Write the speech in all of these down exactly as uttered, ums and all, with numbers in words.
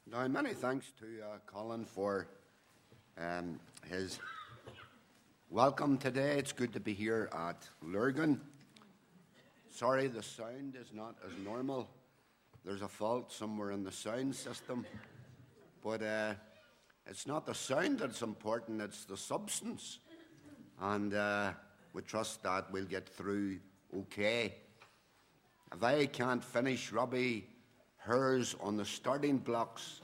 Now, many thanks to uh, Colin for um, his welcome today. It's good to be here at Lurgan. Sorry, the sound is not as normal. There's a fault somewhere in the sound system. But uh, it's not the sound that's important, it's the substance. And uh, we trust that we'll get through okay. If I can't finish Robbie hers on the starting blocks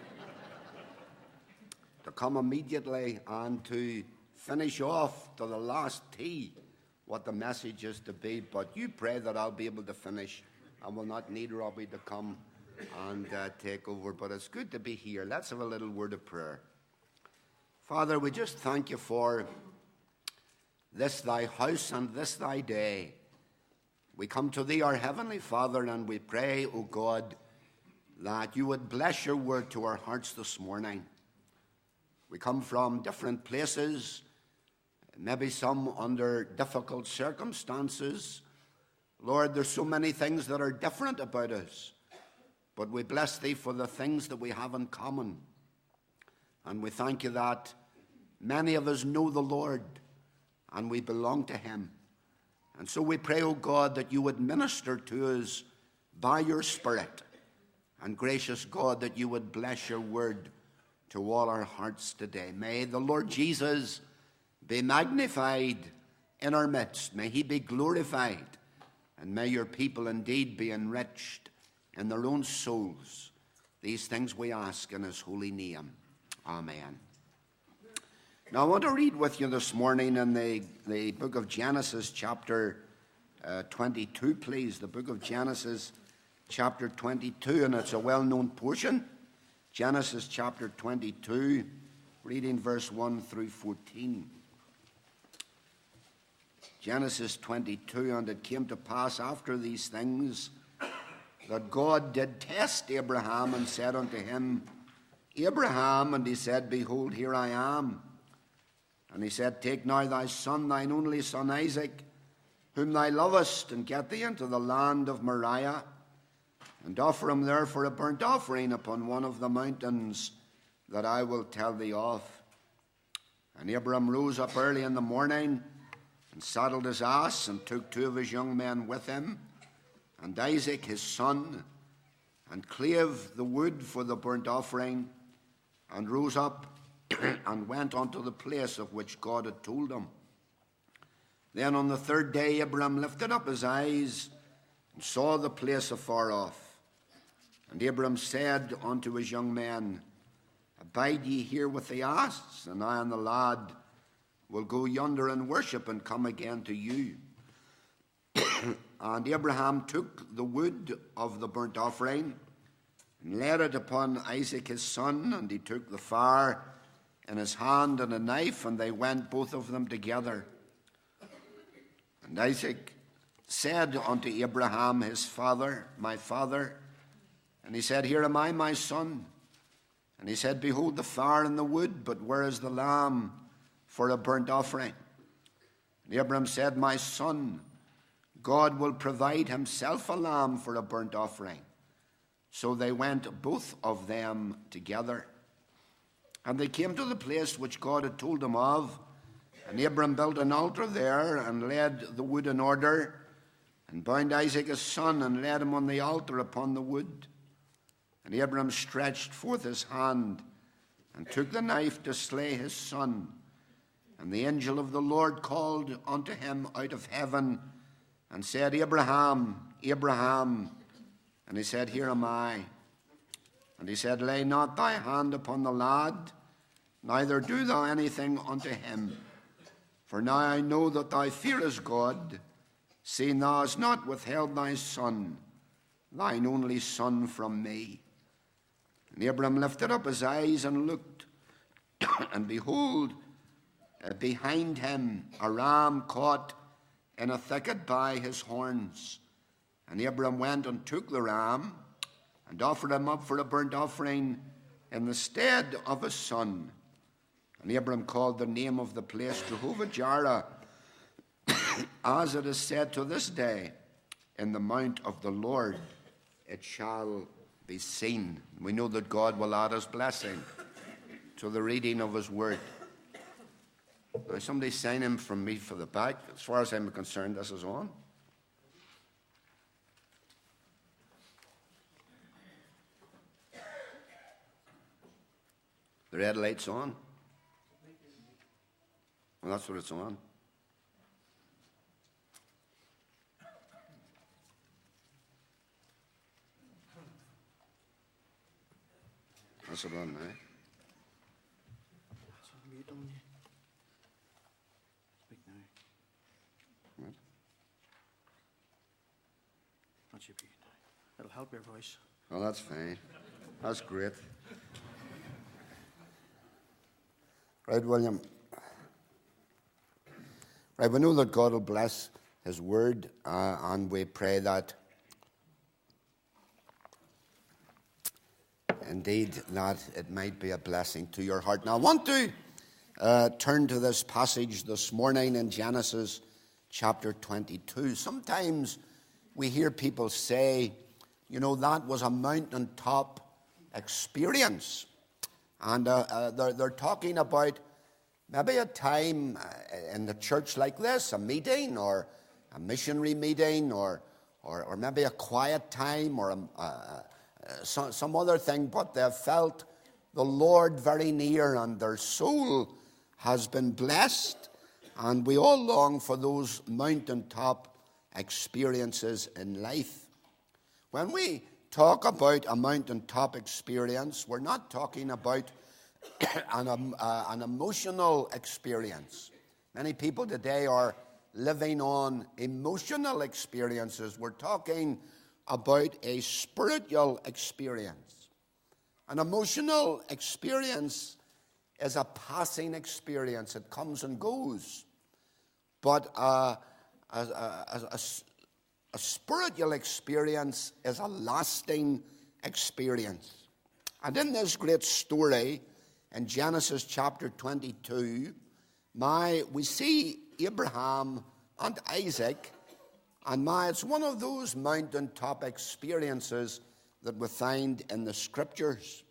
to come immediately and to finish off to the last tee what the message is to be, but you pray that I'll be able to finish and will not need Robbie to come and uh, take over. But it's good to be here. Let's have a little word of prayer. Father, we just thank you for this thy house and this thy day. We come to thee, our heavenly Father, and we pray, O God, that you would bless your word to our hearts this morning. We come from different places, maybe some under difficult circumstances. Lord, there's so many things that are different about us, but we bless thee for the things that we have in common. And we thank you that many of us know the Lord and we belong to him. And so we pray, O God, that you would minister to us by your Spirit. And gracious God, that you would bless your word to all our hearts today. May the Lord Jesus be magnified in our midst. May he be glorified. And may your people indeed be enriched in their own souls. These things we ask in his holy name. Amen. Now I want to read with you this morning in the, the book of Genesis chapter uh, twenty-two, please. The book of Genesis chapter twenty-two, and it's a well-known portion. Genesis chapter twenty-two, reading verse one through fourteen. Genesis twenty-two, and it came to pass after these things that God did test Abraham and said unto him, Abraham, and he said, Behold, here I am. And he said, Take now thy son, thine only son Isaac, whom thou lovest, and get thee into the land of Moriah, and offer him there for a burnt offering upon one of the mountains that I will tell thee of. And Abram rose up early in the morning, and saddled his ass, and took two of his young men with him, and Isaac his son, and clave the wood for the burnt offering, and rose up and went unto the place of which God had told him. Then on the third day Abram lifted up his eyes, and saw the place afar off. And Abram said unto his young men, Abide ye here with the ass, and I and the lad will go yonder and worship, and come again to you. And Abraham took the wood of the burnt offering, and laid it upon Isaac his son, and he took the fire in his hand and a knife, and they went both of them together. And Isaac said unto Abraham his father, My father. And he said, Here am I, my son. And he said, Behold the fire and the wood, but where is the lamb for a burnt offering? And Abraham said, My son, God will provide himself a lamb for a burnt offering. So they went both of them together. And they came to the place which God had told them of. And Abram built an altar there, and laid the wood in order, and bound Isaac his son, and laid him on the altar upon the wood. And Abram stretched forth his hand, and took the knife to slay his son. And the angel of the Lord called unto him out of heaven, and said, Abraham, Abraham. And he said, Here am I. And he said, Lay not thy hand upon the lad, neither do thou anything unto him. For now I know that thou fearest God, seeing thou hast not withheld thy son, thine only son, from me. And Abram lifted up his eyes and looked, and behold, uh, behind him a ram caught in a thicket by his horns. And Abram went and took the ram, and offered him up for a burnt offering in the stead of his son. And Abram called the name of the place Jehovah-Jireh, as it is said to this day, In the mount of the Lord it shall be seen. We know that God will add his blessing to the reading of his word. Now, somebody sign him from me for the back. As far as I'm concerned, this is on. The red light's on. Well, that's what it's on. That's it on now. Speak now. What? That should be it now. It'll help your voice. Oh, that's fine. That's great. Right, William. Right, we know that God will bless his word, uh, and we pray that indeed that it might be a blessing to your heart. Now, I want to uh, turn to this passage this morning in Genesis chapter twenty-two. Sometimes we hear people say, you know, that was a mountaintop experience. And uh, uh, they're, they're talking about maybe a time in the church like this, a meeting or a missionary meeting, or or, or maybe a quiet time, or a, a, a, some, some other thing, but they've felt the Lord very near and their soul has been blessed. And we all long for those mountaintop experiences in life. When we talk about a mountaintop experience, we're not talking about an, um, uh, an emotional experience. Many people today are living on emotional experiences. We're talking about a spiritual experience. An emotional experience is a passing experience. It comes and goes. But uh, a, a, a, a spiritual experience is a lasting experience. And in this great story, in Genesis chapter twenty-two, my, we see Abraham and Isaac, and my, it's one of those mountaintop experiences that we find in the scriptures.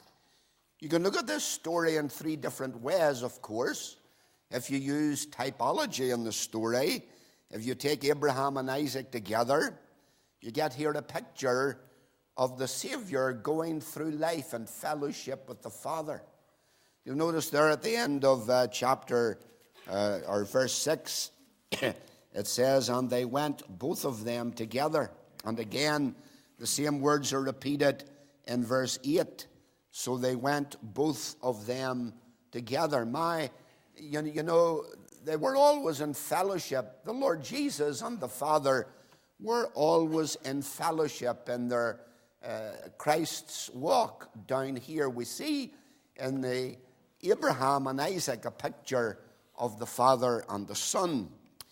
You can look at this story in three different ways, of course. If you use typology in the story, if you take Abraham and Isaac together, you get here a picture of the Savior going through life in fellowship with the Father. You'll notice there at the end of uh, chapter, uh, or verse six, it says, and they went, both of them, together. And again, the same words are repeated in verse eight. So they went, both of them, together. My, you, you know, they were always in fellowship. The Lord Jesus and the Father were always in fellowship in their uh, Christ's walk down here. We see in the Abraham and Isaac a picture of the Father and the Son.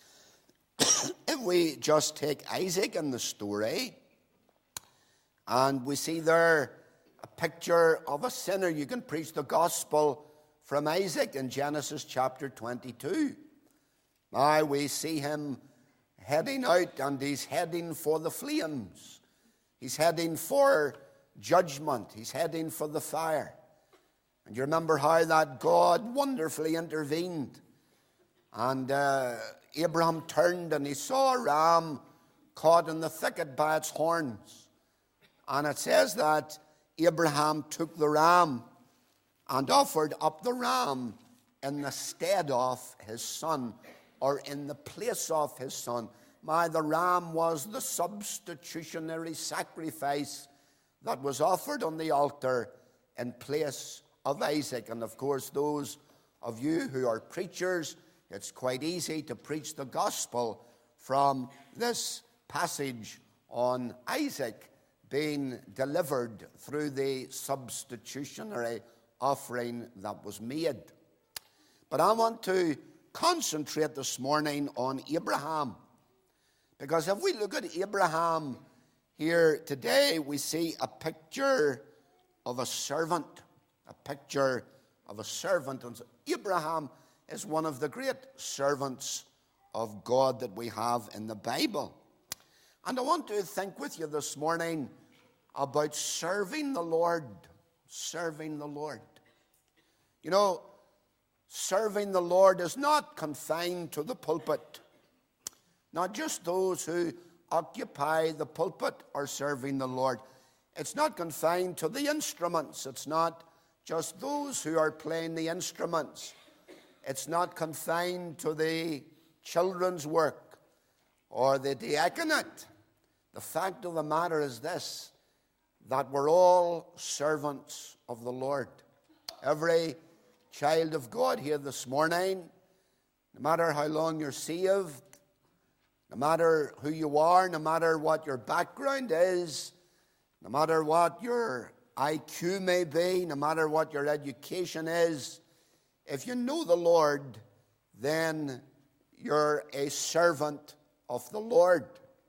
If we just take Isaac in the story, and we see there a picture of a sinner, you can preach the gospel from Isaac in Genesis chapter twenty-two. Now we see him heading out, and he's heading for the flames. He's heading for judgment. He's heading for the fire. And you remember how that God wonderfully intervened. And uh, Abraham turned and he saw a ram caught in the thicket by its horns. And it says that Abraham took the ram and offered up the ram in the stead of his son, or in the place of his son. My, the ram was the substitutionary sacrifice that was offered on the altar in place of Isaac. And of course, those of you who are preachers, it's quite easy to preach the gospel from this passage on Isaac being delivered through the substitutionary offering that was made. But I want to concentrate this morning on Abraham, because if we look at Abraham here today, we see a picture of a servant, a picture of a servant. And Abraham is one of the great servants of God that we have in the Bible. And I want to think with you this morning about serving the Lord. Serving the Lord. You know, serving the Lord is not confined to the pulpit. Not just those who occupy the pulpit are serving the Lord. It's not confined to the instruments. It's not just those who are playing the instruments. It's not confined to the children's work or the diaconate. The fact of the matter is this, that we're all servants of the Lord. Every child of God here this morning, no matter how long you're saved, no matter who you are, no matter what your background is, no matter what your I Q may be, no matter what your education is, if you know the Lord, then you're a servant of the Lord.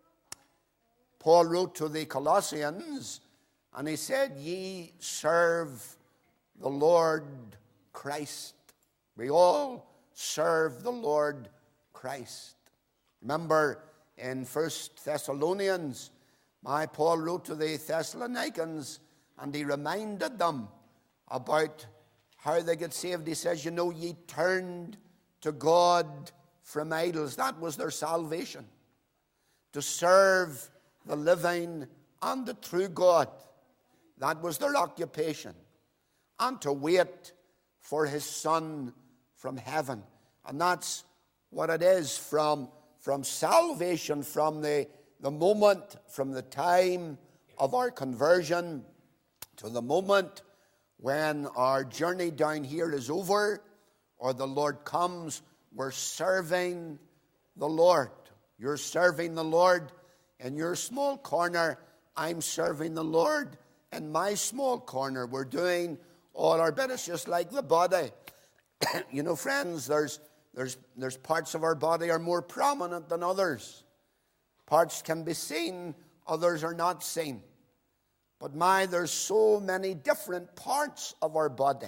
Paul wrote to the Colossians, and he said, ye serve the Lord Christ. We all serve the Lord Christ. Remember in First Thessalonians, my Paul wrote to the Thessalonians, and he reminded them about how they get saved. He says, you know, ye turned to God from idols. That was their salvation. To serve the living and the true God. That was their occupation. And to wait for his Son from heaven. And that's what it is from, from salvation, from the, the moment, from the time of our conversion to the moment when our journey down here is over or the Lord comes. We're serving the Lord. You're serving the Lord in your small corner. I'm serving the Lord in my small corner. We're doing all our bit. It's just like the body. You know, friends, there's, there's, there's parts of our body are more prominent than others. Parts can be seen, others are not seen. But my, there's so many different parts of our body.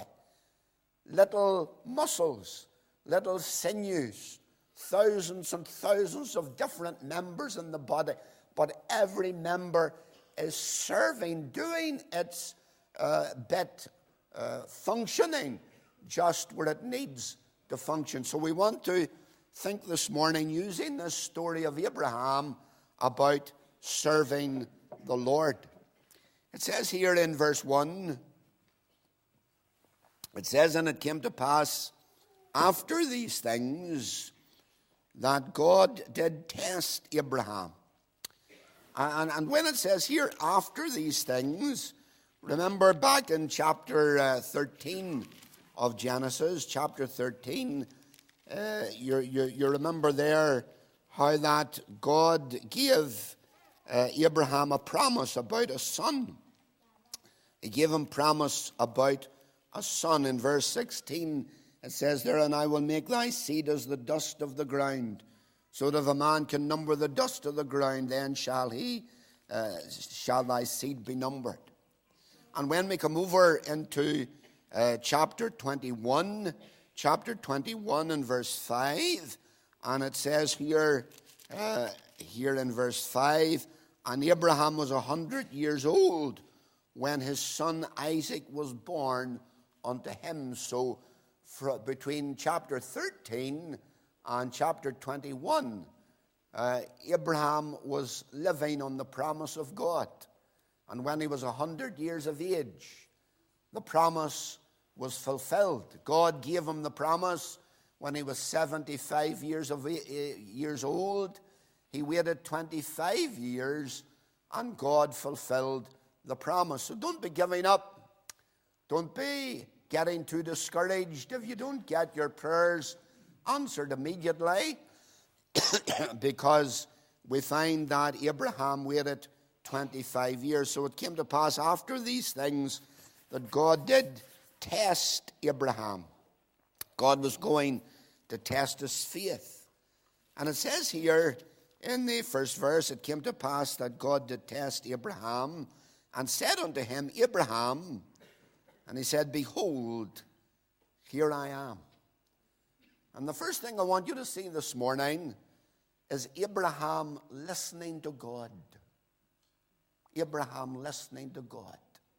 Little muscles, little sinews, thousands and thousands of different members in the body. But every member is serving, doing its uh, bit, uh, functioning just where it needs to function. So we want to think this morning, using this story of Abraham, about serving the Lord. It says here in verse one, it says, and it came to pass after these things that God did test Abraham. And, and when it says here, after these things, remember back in chapter uh, thirteen of Genesis, chapter thirteen, uh, you, you, you remember there how that God gave uh, Abraham a promise about a son. He gave him promise about a son. In verse sixteen, it says there, and I will make thy seed as the dust of the ground, so that if a man can number the dust of the ground, then shall he, uh, shall thy seed be numbered. And when we come over into uh, chapter twenty-one, chapter twenty-one and verse five, and it says here, uh, here in verse five, and Abraham was a hundred years old when his son Isaac was born unto him. So for, between chapter thirteen and chapter twenty-one, uh, Abraham was living on the promise of God. And when he was a hundred years of age, the promise was fulfilled. God gave him the promise when he was seventy-five years of years old. He waited twenty-five years, and God fulfilled the promise. So don't be giving up. Don't be getting too discouraged if you don't get your prayers answered immediately, because we find that Abraham waited twenty-five years. So it came to pass after these things that God did test Abraham. God was going to test his faith. And it says here in the first verse, it came to pass that God did test Abraham and said unto him, Abraham, and he said, behold, here I am. And the first thing I want you to see this morning is Abraham listening to God. Abraham listening to God.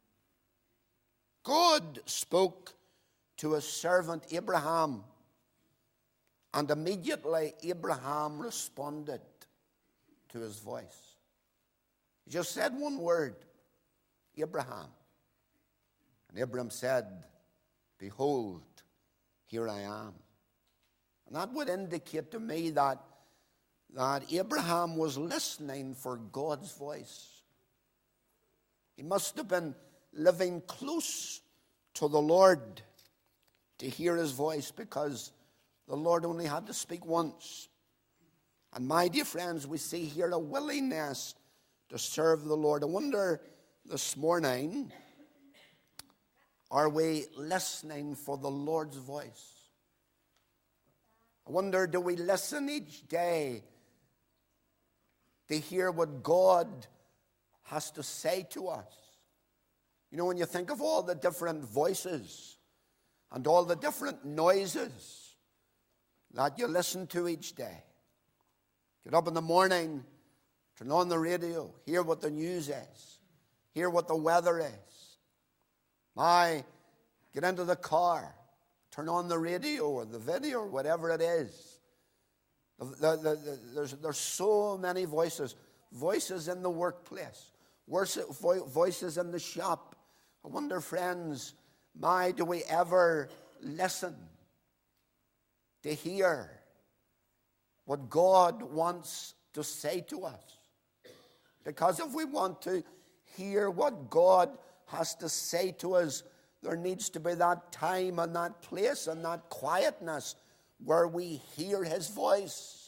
God spoke to his servant Abraham, and immediately Abraham responded to his voice. He just said one word, Abraham. And Abraham said, behold, here I am. And that would indicate to me that, that Abraham was listening for God's voice. He must have been living close to the Lord to hear his voice, because the Lord only had to speak once. And my dear friends, we see here a willingness to serve the Lord. I wonder this morning, are we listening for the Lord's voice? I wonder, do we listen each day to hear what God has to say to us? You know, when you think of all the different voices and all the different noises that you listen to each day. Get up in the morning, turn on the radio, hear what the news is, hear what the weather is. My, get into the car, turn on the radio or the video or whatever it is. The, the, the, the, there's, there's so many voices. Voices in the workplace, voices in the shop. I wonder, friends, my, do we ever listen to hear what God wants to say to us? Because if we want to hear what God has to say to us, there needs to be that time and that place and that quietness where we hear his voice.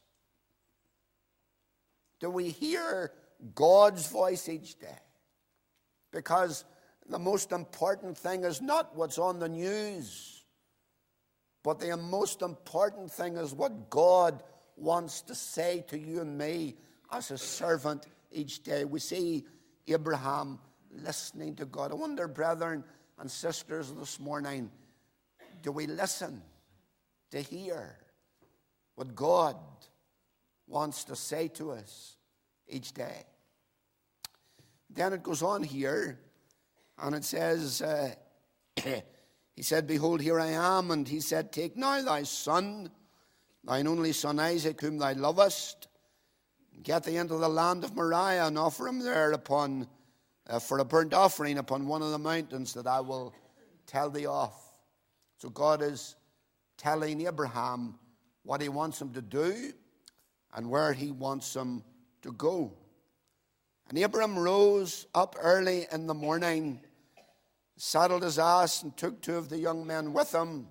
Do we hear God's voice each day? Because the most important thing is not what's on the news, but the most important thing is what God wants to say to you and me as a servant each day. We see Abraham listening to God. I wonder, brethren and sisters, this morning, do we listen to hear what God wants to say to us each day? Then it goes on here, and it says, uh, he said, behold, here I am. And he said, take now thy son, thine only son Isaac, whom thou lovest, and get thee into the land of Moriah, and offer him there upon, uh, for a burnt offering upon one of the mountains that I will tell thee of. So God is telling Abraham what he wants him to do and where he wants him to go. And Abraham rose up early in the morning, saddled his ass, and took two of the young men with him,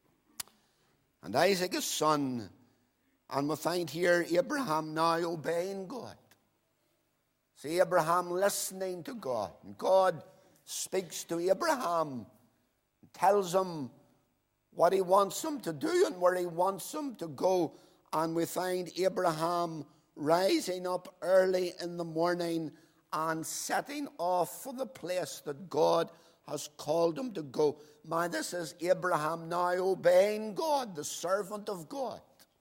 and Isaac his son. And we find here Abraham now obeying God. See, Abraham listening to God. And God speaks to Abraham, tells him what he wants him to do and where he wants him to go. And we find Abraham rising up early in the morning and setting off for the place that God has called him to go. Man, this is Abraham now obeying God, the servant of God.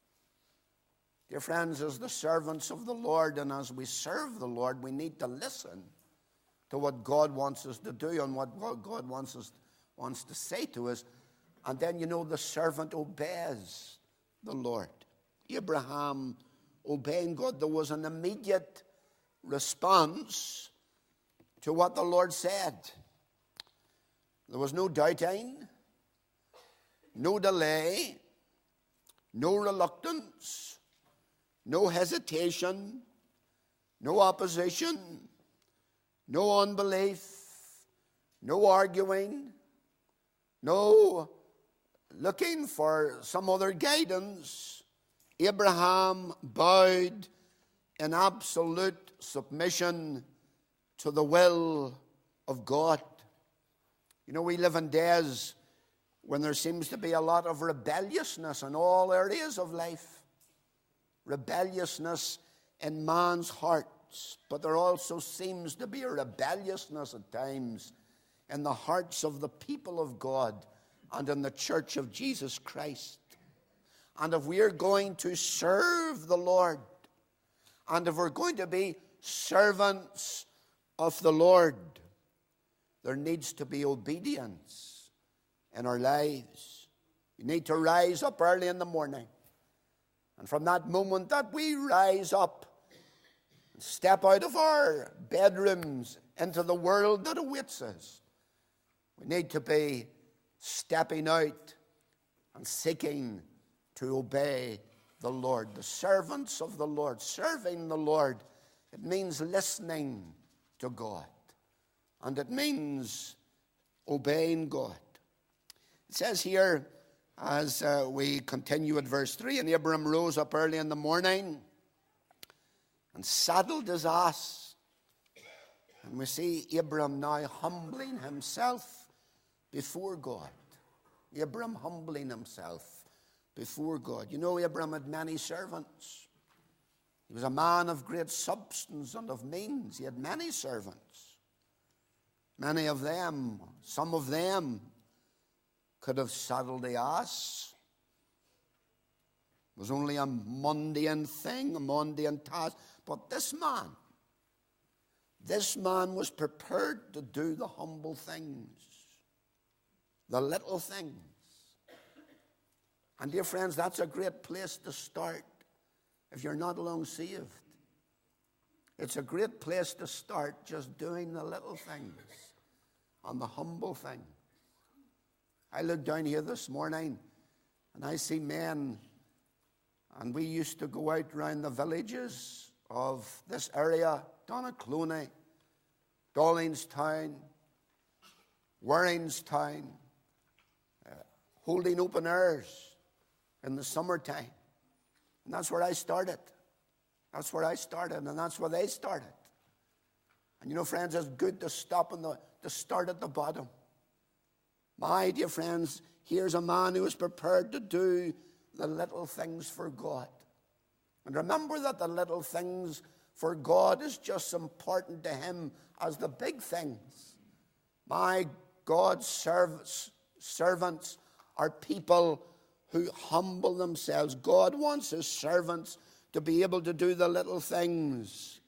Dear friends, as the servants of the Lord and as we serve the Lord, we need to listen to what God wants us to do and what God wants us wants to say to us. And then, you know, the servant obeys the Lord. Abraham obeying God, there was an immediate response to what the Lord said. There was no doubting, no delay, no reluctance, no hesitation, no opposition, no unbelief, no arguing, no looking for some other guidance. Abraham bowed in absolute submission to the will of God. You know, we live in days when there seems to be a lot of rebelliousness in all areas of life. Rebelliousness in man's hearts. But there also seems to be a rebelliousness at times in the hearts of the people of God and in the church of Jesus Christ. And if we are going to serve the Lord, and if we're going to be servants of the Lord, there needs to be obedience in our lives. We need to rise up early in the morning. And from that moment that we rise up and step out of our bedrooms into the world that awaits us, we need to be stepping out and seeking to obey the Lord. The servants of the Lord, serving the Lord, it means listening to God. And it means obeying God. It says here, as uh, we continue at verse three, and Abram rose up early in the morning and saddled his ass. And we see Abram now humbling himself before God. Abram humbling himself before God. You know, Abram had many servants. He was a man of great substance and of means. He had many servants. Many of them, some of them, could have saddled the ass. It was only a mundane thing, a mundane task. But this man, this man was prepared to do the humble things, the little things. And dear friends, that's a great place to start if you're not long saved. It's a great place to start, just doing the little things and the humble things. I look down here this morning and I see men, and we used to go out around the villages of this area, Donnacloney, Dollingstown, Warringstown, uh, holding open airs in the summertime. And that's where I started. That's where I started, and that's where they started. And you know, friends, it's good to stop and to start at the bottom. My dear friends, here's a man who is prepared to do the little things for God. And remember that the little things for God is just as important to him as the big things. My God's servants, servants are people who humble themselves. God wants his servants to be able to do the little things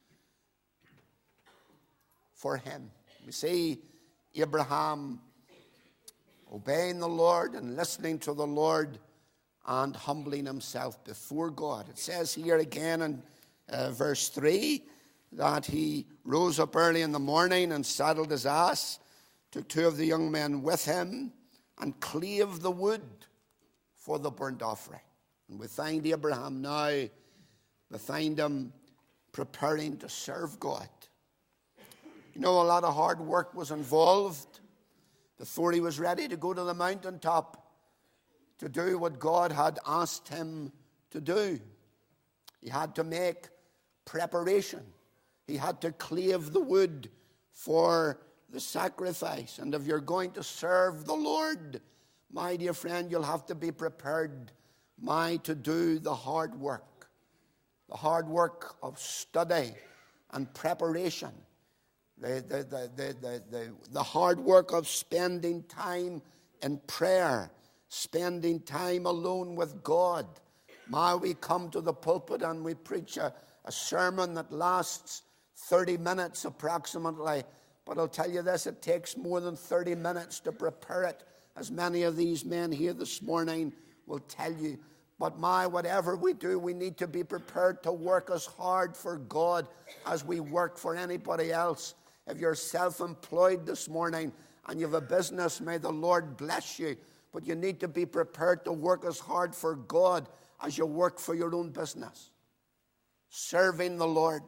for him. We see Abraham obeying the Lord and listening to the Lord and humbling himself before God. It says here again in uh, verse three that he rose up early in the morning and saddled his ass, took two of the young men with him, and clave the wood for the burnt offering. And we find Abraham now, we find him preparing to serve God. You know, a lot of hard work was involved before he was ready to go to the mountaintop to do what God had asked him to do. He had to make preparation. He had to clave the wood for the sacrifice. And if you're going to serve the Lord, my dear friend, you'll have to be prepared, my, to do the hard work. The hard work of study and preparation. The, the, the, the, the, the, the hard work of spending time in prayer, spending time alone with God. My, we come to the pulpit and we preach a, a sermon that lasts thirty minutes approximately. But I'll tell you this, it takes more than thirty minutes to prepare it, as many of these men here this morning will tell you. But my, whatever we do, we need to be prepared to work as hard for God as we work for anybody else. If you're self-employed this morning and you have a business, may the Lord bless you. But you need to be prepared to work as hard for God as you work for your own business. Serving the Lord.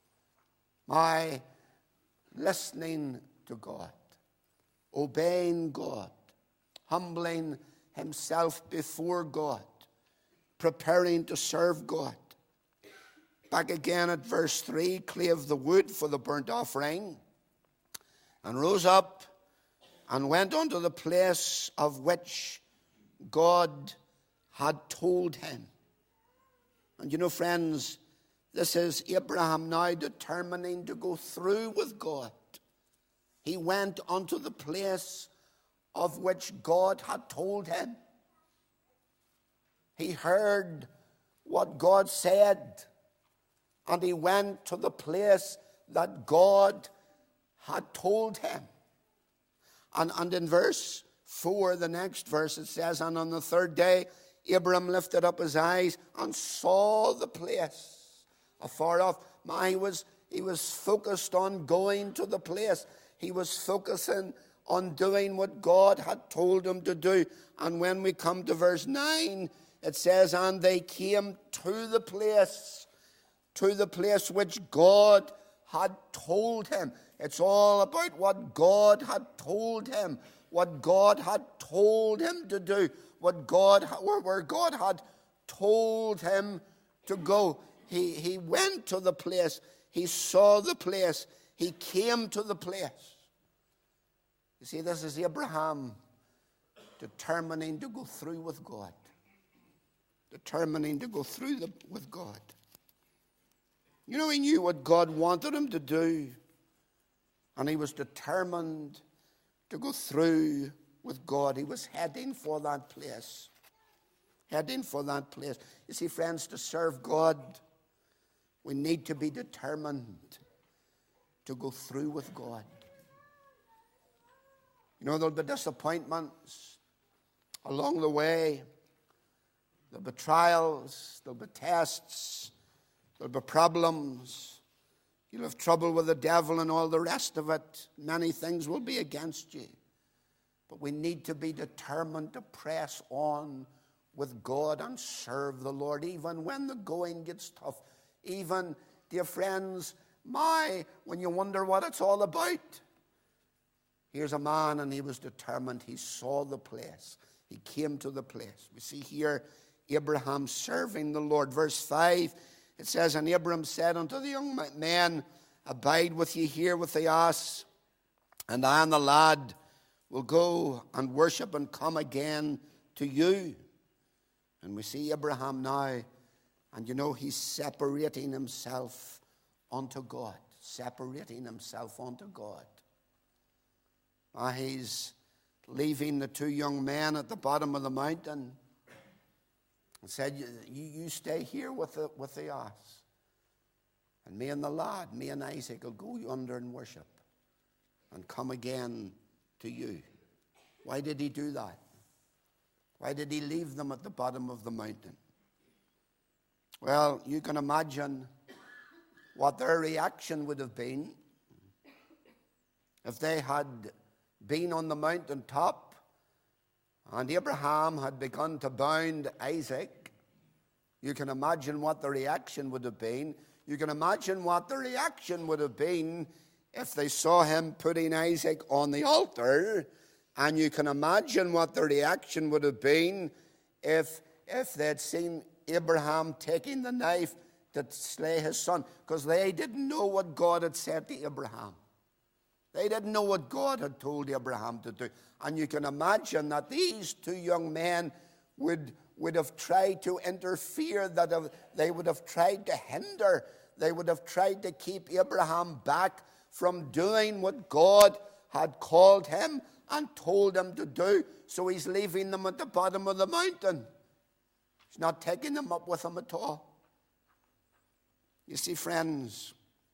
My, listening to God. Obeying God. Humbling himself before God. Preparing to serve God. Back again at verse three, clave the wood for the burnt offering, and rose up and went unto the place of which God had told him. And you know, friends, this is Abraham now determining to go through with God. He went unto the place of which God had told him. He heard what God said, and he went to the place that God had told him. And, and in verse four, the next verse, it says, and on the third day, Abram lifted up his eyes and saw the place afar off. My, he was, he was focused on going to the place. He was focusing on doing what God had told him to do. And when we come to verse nine, it says, and they came to the place, to the place which God had told him. It's all about what God had told him, what God had told him to do, what God, where, where God had told him to go. He, he went to the place, he saw the place, he came to the place. You see, this is Abraham determining to go through with God. Determining to go through the, with God. You know, he knew what God wanted him to do, and he was determined to go through with God. He was heading for that place. Heading for that place. You see, friends, to serve God, we need to be determined to go through with God. You know, there'll be disappointments along the way. There'll be trials, there'll be tests, there'll be problems. You'll have trouble with the devil and all the rest of it. Many things will be against you. But we need to be determined to press on with God and serve the Lord, even when the going gets tough. Even, dear friends, my, when you wonder what it's all about. Here's a man, and he was determined. He saw the place. He came to the place. We see here Abraham serving the Lord. Verse five, it says, and Abram said unto the young men, abide with ye here with the ass, and I and the lad will go and worship and come again to you. And we see Abraham now, and you know, he's separating himself unto God. Separating himself unto God. Now he's leaving the two young men at the bottom of the mountain and said, you, you stay here with the, with the ass. And me and the lad, me and Isaac will go yonder and worship and come again to you. Why did he do that? Why did he leave them at the bottom of the mountain? Well, you can imagine what their reaction would have been if they had been on the mountain top and Abraham had begun to bound Isaac. You can imagine what the reaction would have been. You can imagine what the reaction would have been if they saw him putting Isaac on the altar. And you can imagine what the reaction would have been if, if they'd seen Abraham taking the knife to slay his son. Because they didn't know what God had said to Abraham. They didn't know what God had told Abraham to do. And you can imagine that these two young men would, would have tried to interfere, that they would have tried to hinder, they would have tried to keep Abraham back from doing what God had called him and told him to do. So he's leaving them at the bottom of the mountain. He's not taking them up with him at all. You see, friends,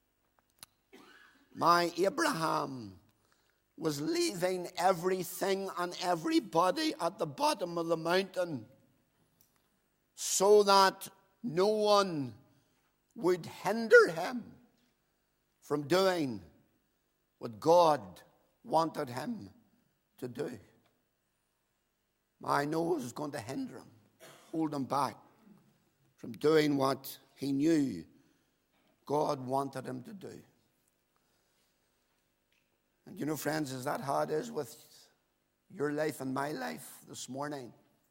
my Abraham was leaving everything and everybody at the bottom of the mountain so that no one would hinder him from doing what God wanted him to do. I know it was going to hinder him, hold him back from doing what he knew God wanted him to do. And you know, friends, is that how it is with your life and my life this morning?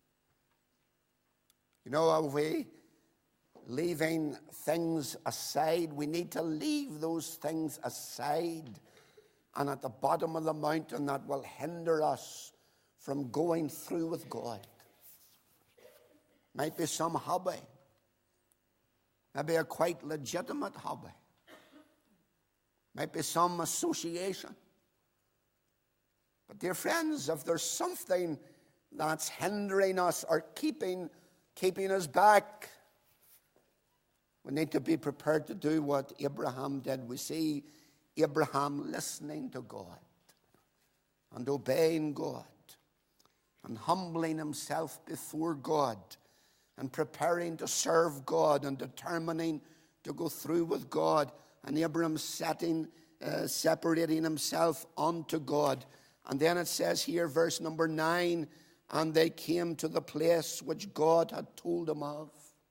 You know, are we leaving things aside? We need to leave those things aside. And at the bottom of the mountain that will hinder us from going through with God. Might be some hobby. Maybe a quite legitimate hobby. Might be some association. But dear friends, if there's something that's hindering us or keeping, keeping us back, we need to be prepared to do what Abraham did. We see Abraham listening to God and obeying God and humbling himself before God and preparing to serve God and determining to go through with God, and Abraham setting, uh, separating himself unto God. And then it says here, verse number nine, and they came to the place which God had told him of.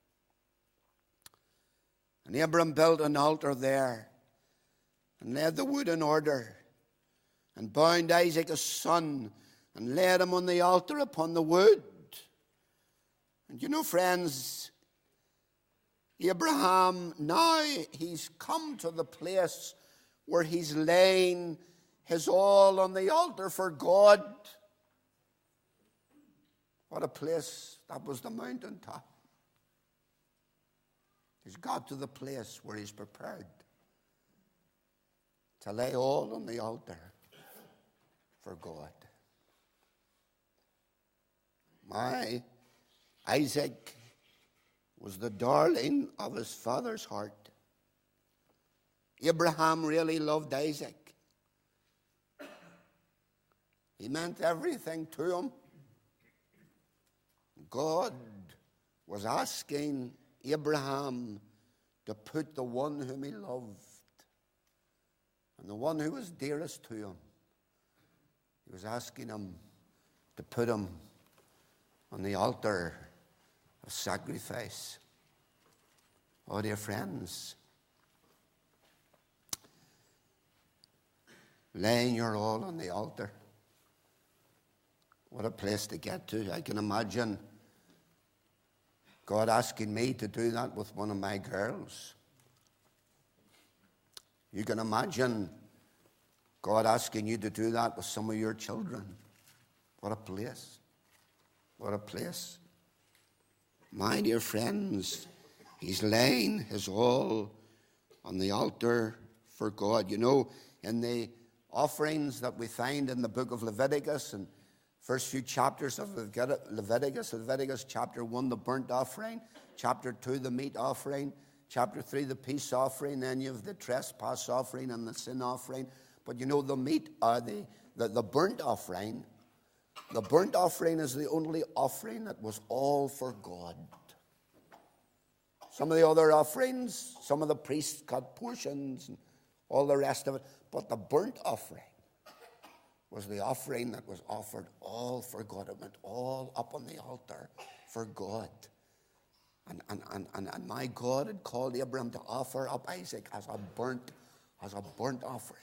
And Abraham built an altar there and laid the wood in order and bound Isaac his son and laid him on the altar upon the wood. And you know, friends, Abraham, now he's come to the place where he's laying his all on the altar for God. What a place. That was the mountaintop. He's got to the place where he's prepared to lay all on the altar for God. My Isaac was the darling of his father's heart. Abraham really loved Isaac. He meant everything to him. God was asking Abraham to put the one whom he loved and the one who was dearest to him, he was asking him to put him on the altar of sacrifice. Oh, dear friends, laying your all on the altar. What a place to get to. I can imagine God asking me to do that with one of my girls. You can imagine God asking you to do that with some of your children. What a place. What a place. My dear friends, he's laying his all on the altar for God. You know, in the offerings that we find in the book of Leviticus and first few chapters of Leviticus, Leviticus chapter one, the burnt offering, chapter two, the meat offering, chapter three, the peace offering, then you have the trespass offering and the sin offering. But you know, the meat, uh, the, the, the burnt offering, the burnt offering is the only offering that was all for God. Some of the other offerings, some of the priests cut portions and all the rest of it, but the burnt offering was the offering that was offered all for God. It went all up on the altar for God. And, and, and, and, and my God had called Abraham to offer up Isaac as a burnt, as a burnt offering.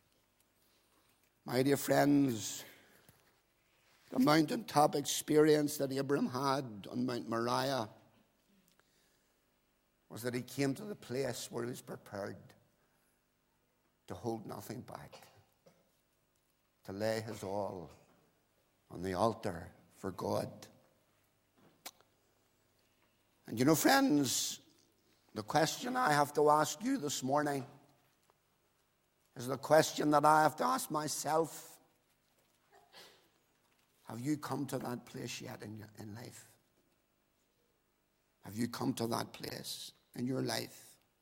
My dear friends, the mountaintop experience that Abraham had on Mount Moriah was that he came to the place where he was prepared to hold nothing back, to lay his all on the altar for God. And you know, friends, the question I have to ask you this morning is the question that I have to ask myself. Have you come to that place yet in, your, in life? Have you come to that place in your life?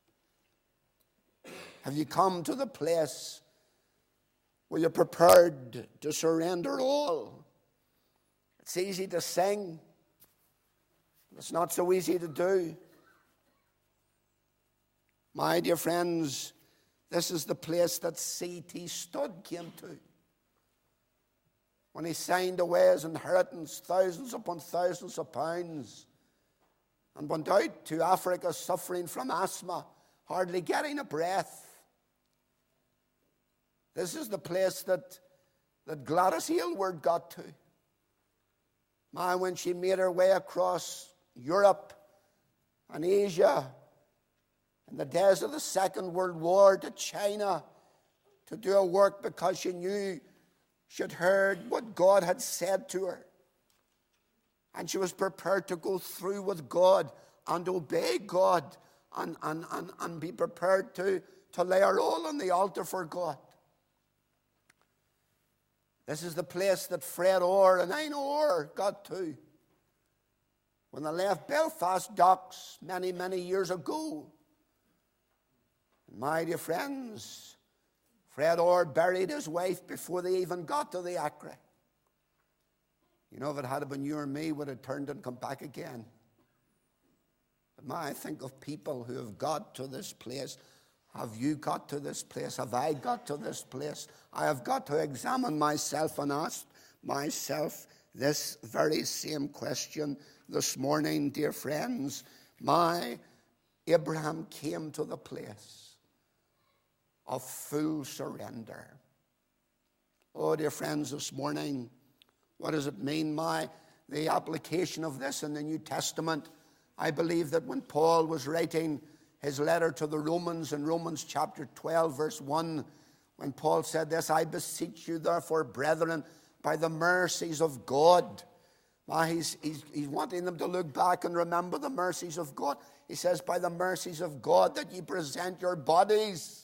Have you come to the place where you're prepared to surrender all? It's easy to sing. It's not so easy to do. My dear friends, this is the place that C T Studd came to when he signed away his inheritance, thousands upon thousands of pounds, and went out to Africa suffering from asthma, hardly getting a breath. This is the place that, that Gladys Aylward got to. My, when she made her way across Europe and Asia in the days of the Second World War to China to do a work because she knew she'd heard what God had said to her. And she was prepared to go through with God and obey God and, and, and, and be prepared to, to lay her all on the altar for God. This is the place that Fred Orr and Aine Orr got to when they left Belfast docks many, many years ago. And my dear friends, Fred Orr buried his wife before they even got to the Acre. You know, if it had been you or me, would have turned and come back again. But now I think of people who have got to this place. Have you got to this place? Have I got to this place? I have got to examine myself and ask myself this very same question this morning, dear friends. My Abraham came to the place of full surrender. Oh, dear friends, this morning, what does it mean? My, the application of this in the New Testament, I believe that when Paul was writing his letter to the Romans in Romans chapter twelve, verse one, when Paul said this, I beseech you therefore, brethren, by the mercies of God. Now he's, he's, he's wanting them to look back and remember the mercies of God. He says, by the mercies of God, that ye present your bodies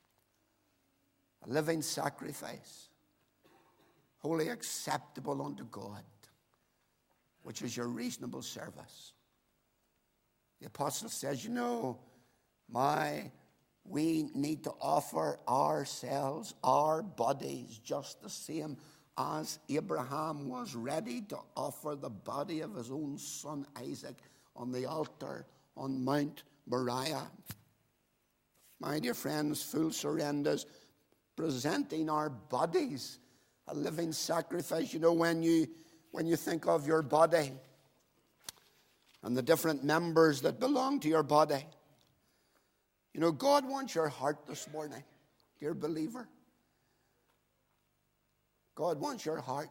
a living sacrifice, wholly acceptable unto God, which is your reasonable service. The apostle says, you know, my, we need to offer ourselves, our bodies, just the same as Abraham was ready to offer the body of his own son Isaac on the altar on Mount Moriah. My dear friends, full surrenders, presenting our bodies a living sacrifice. You know, when you when you think of your body and the different members that belong to your body, you know, God wants your heart this morning, dear believer. God wants your heart.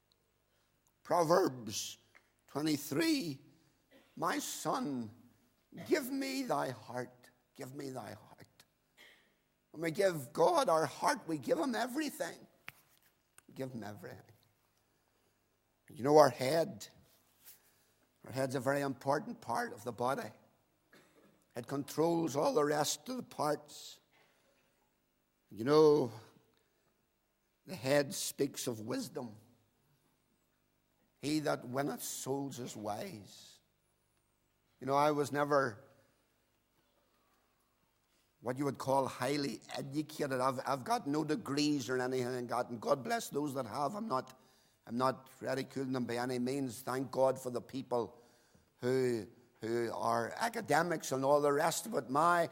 Proverbs twenty-three, my son, give me thy heart. Give me thy heart. When we give God our heart, we give him everything. We give him everything. You know, our head, our head's a very important part of the body. It controls all the rest of the parts. You know, the head speaks of wisdom. He that winneth souls is wise. You know, I was never what you would call highly educated. I've, I've got no degrees or anything like that, and God bless those that have. I'm not, I'm not ridiculing them by any means. Thank God for the people who, who are academics and all the rest of it. My,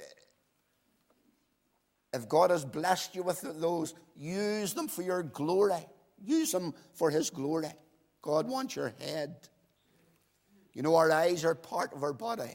if God has blessed you with those, use them for your glory. Use them for his glory. God wants your head. You know, our eyes are part of our body.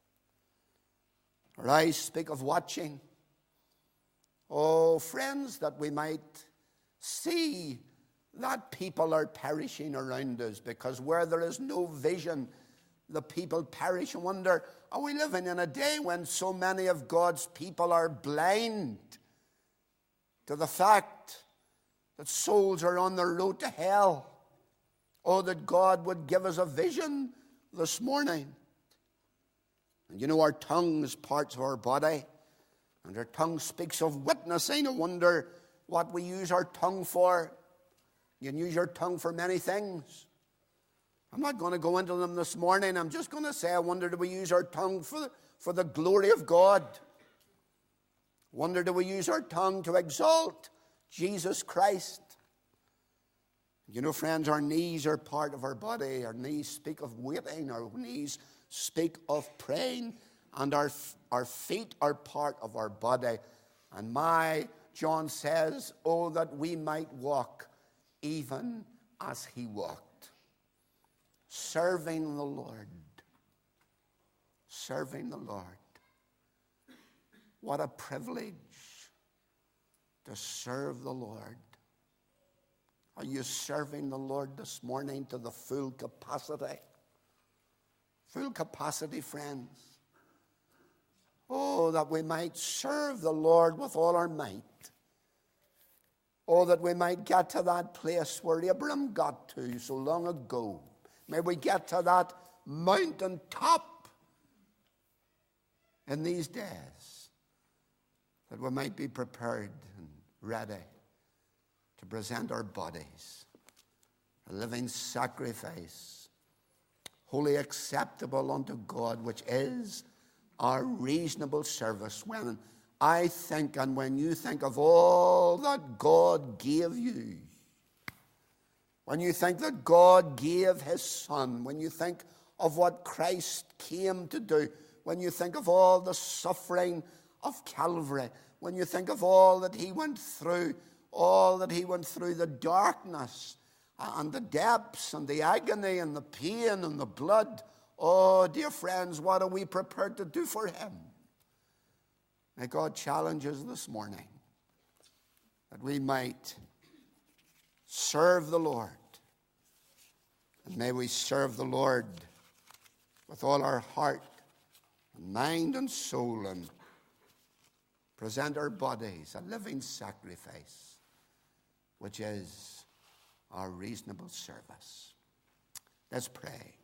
Our eyes speak of watching. Oh, friends, that we might see that people are perishing around us, because where there is no vision, the people perish. And wonder, are we living in a day when so many of God's people are blind to the fact that souls are on the road to hell? Oh, that God would give us a vision this morning. And you know, our tongue is parts of our body, and our tongue speaks of witnessing. I wonder what we use our tongue for. You can use your tongue for many things. I'm not going to go into them this morning. I'm just going to say, I wonder, do we use our tongue for the, for the glory of God? Wonder, do we use our tongue to exalt Jesus Christ? You know, friends, our knees are part of our body. Our knees speak of waiting. Our knees speak of praying. And our, our feet are part of our body. And my, John says, oh, that we might walk even as he walked. Serving the Lord. Serving the Lord. What a privilege to serve the Lord. Are you serving the Lord this morning to the full capacity? Full capacity, friends. Oh, that we might serve the Lord with all our might. Oh, that we might get to that place where Abraham got to so long ago. May we get to that mountain top in these days, that we might be prepared and ready to present our bodies a living sacrifice, wholly acceptable unto God, which is our reasonable service. When I think, and when you think of all that God gave you, when you think that God gave his Son, when you think of what Christ came to do, when you think of all the suffering of Calvary, when you think of all that he went through, all that he went through, the darkness and the depths and the agony and the pain and the blood, oh, dear friends, what are we prepared to do for him? May God challenge us this morning that we might serve the Lord. And may we serve the Lord with all our heart and mind and soul, and present our bodies a living sacrifice, which is our reasonable service. Let's pray.